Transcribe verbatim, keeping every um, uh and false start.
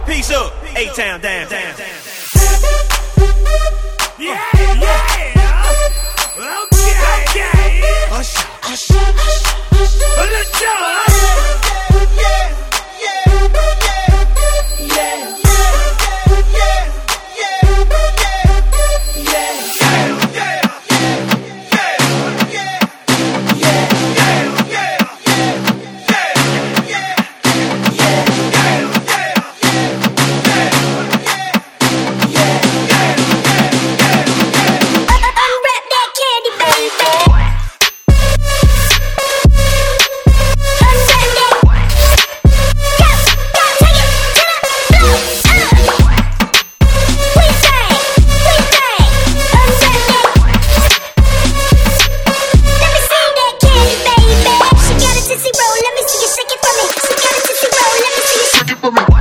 Peace up, A-Town down, down, down. Yeah, yeah. Okay, okay. Hush, hush, hush, hush. Let's go. Yeah, yeah, yeah, yeah, For me.